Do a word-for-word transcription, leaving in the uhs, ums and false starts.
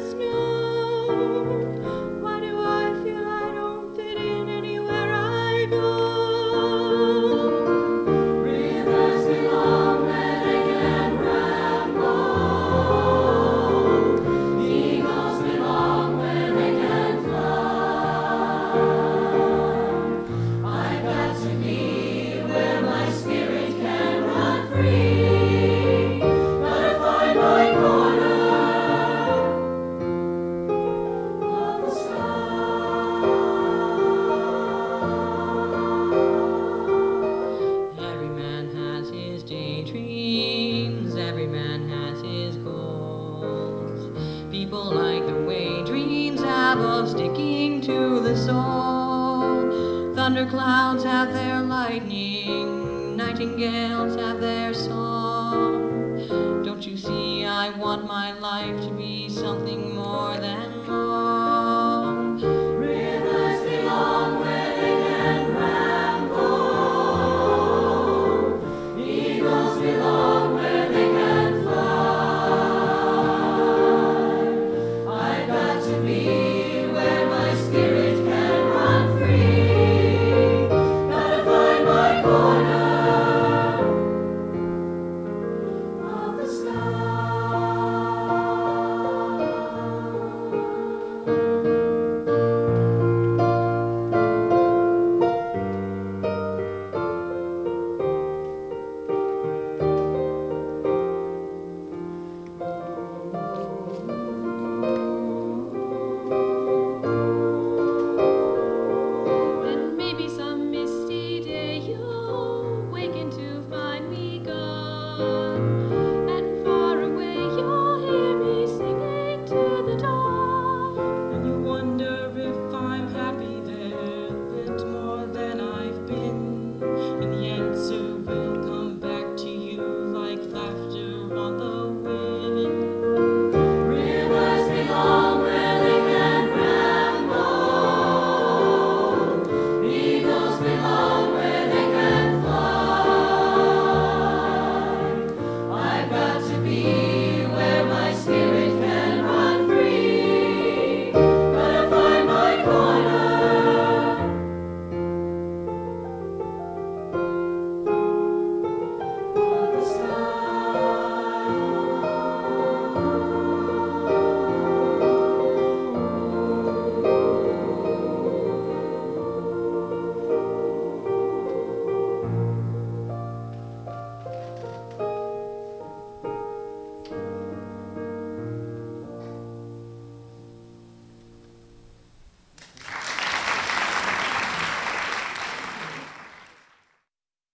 snow. Why do I feel I don't fit in anywhere I go? Rivers belong where they can ramble. Eagles belong where they can fly. I've got to be where my spirit can run free. Gotta find my corner of the sky. Every man has his daydreams, every man has his goals. People like the way dreams have of sticking to the soul. Thunderclouds have their lightning, nightingales have their song. Don't you see I want my life to be something